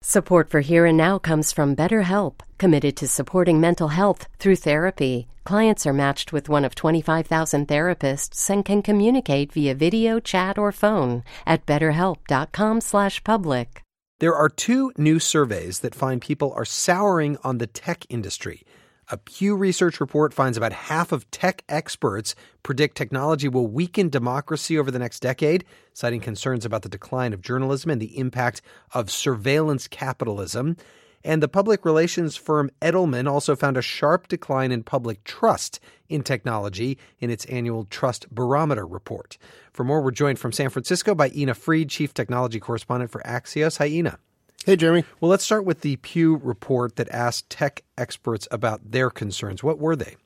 Support for Here and Now comes from BetterHelp, committed to supporting mental health through therapy. Clients are matched with one of 25,000 therapists and can communicate via video, chat, or phone at betterhelp.com/public. There are two new surveys that find people are souring on the tech industry. A Pew Research report finds about half of tech experts predict technology will weaken democracy over the next decade, citing concerns about the decline of journalism and the impact of surveillance capitalism. And the public relations firm Edelman also found a sharp decline in public trust in technology in its annual Trust Barometer report. For more, we're joined from San Francisco by Ina Fried, Chief Technology Correspondent for Axios. Hi, Ina. Hey, Jeremy. Well, let's start with the Pew report that asked tech experts about their concerns. What were they?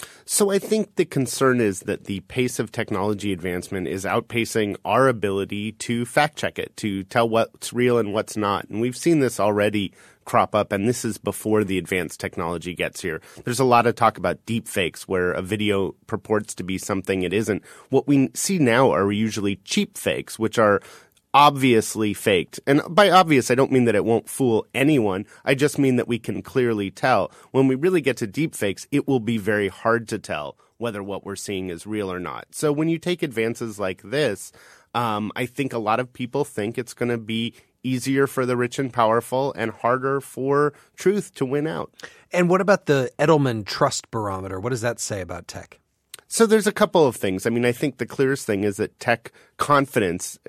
So I think the concern is that the pace of technology advancement is outpacing our ability to fact check it, to tell what's real and what's not. And we've seen this already crop up, and this is before the advanced technology gets here. There's a lot of talk about deep fakes where a video purports to be something it isn't. What we see now are usually cheap fakes, which are obviously faked. And by obvious, I don't mean that it won't fool anyone. I just mean that we can clearly tell. When we really get to deep fakes, it will be very hard to tell whether what we're seeing is real or not. So when you take advances like this, I think a lot of people think it's going to be easier for the rich and powerful and harder for truth to win out. And what about the Edelman Trust Barometer? What does that say about tech? So there's a couple of things. I mean, I think the clearest thing is that tech confidence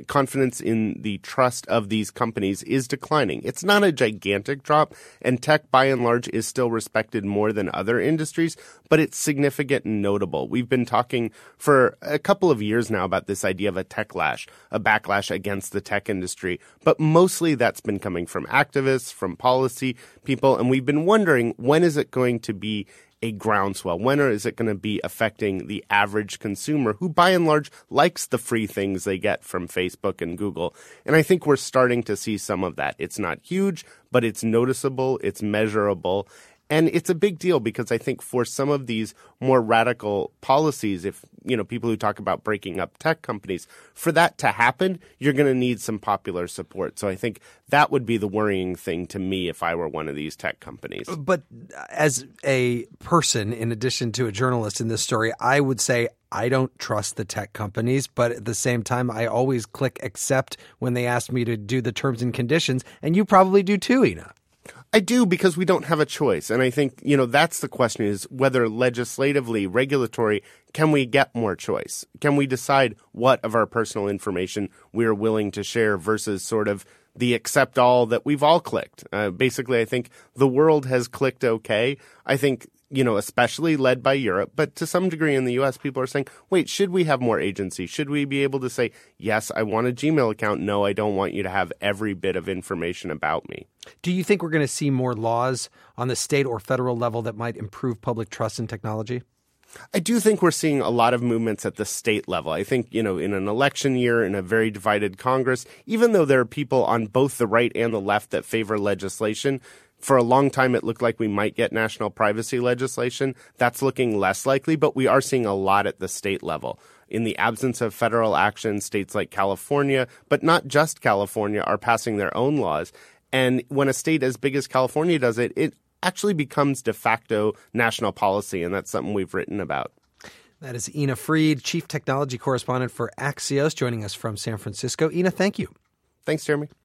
in the trust of these companies is declining. It's not a gigantic drop, and tech by and large is still respected more than other industries, but it's significant and notable. We've been talking for a couple of years now about this idea of a techlash, a backlash against the tech industry, but mostly that's been coming from activists, from policy people, and we've been wondering, when is it going to be a groundswell? When is it going to be affecting the average consumer who by and large likes the free things they get from Facebook and Google? And I think we're starting to see some of that. It's not huge, but it's noticeable, it's measurable. And it's a big deal because I think for some of these more radical policies, if, people who talk about breaking up tech companies, for that to happen, you're going to need some popular support. So I think that would be the worrying thing to me if I were one of these tech companies. But as a person, in addition to a journalist in this story, I would say I don't trust the tech companies, but at the same time, I always click accept when they ask me to do the terms and conditions. And you probably do too, Ina. I do, because we don't have a choice. And I think, that's the question, is whether legislatively, regulatory, can we get more choice? Can we decide what of our personal information we're willing to share versus sort of the accept all that we've all clicked? Basically, I think the world has clicked okay. I think, especially led by Europe, but to some degree in the U.S., people are saying, wait, should we have more agency? Should we be able to say, yes, I want a Gmail account. No, I don't want you to have every bit of information about me. Do you think we're going to see more laws on the state or federal level that might improve public trust in technology? I do think we're seeing a lot of movements at the state level. I think, in an election year, in a very divided Congress, even though there are people on both the right and the left that favor legislation, for a long time, it looked like we might get national privacy legislation. That's looking less likely, but we are seeing a lot at the state level. In the absence of federal action, states like California, but not just California, are passing their own laws. And when a state as big as California does it, it actually becomes de facto national policy, and that's something we've written about. That is Ina Fried, Chief Technology Correspondent for Axios, joining us from San Francisco. Ina, thank you. Thanks, Jeremy.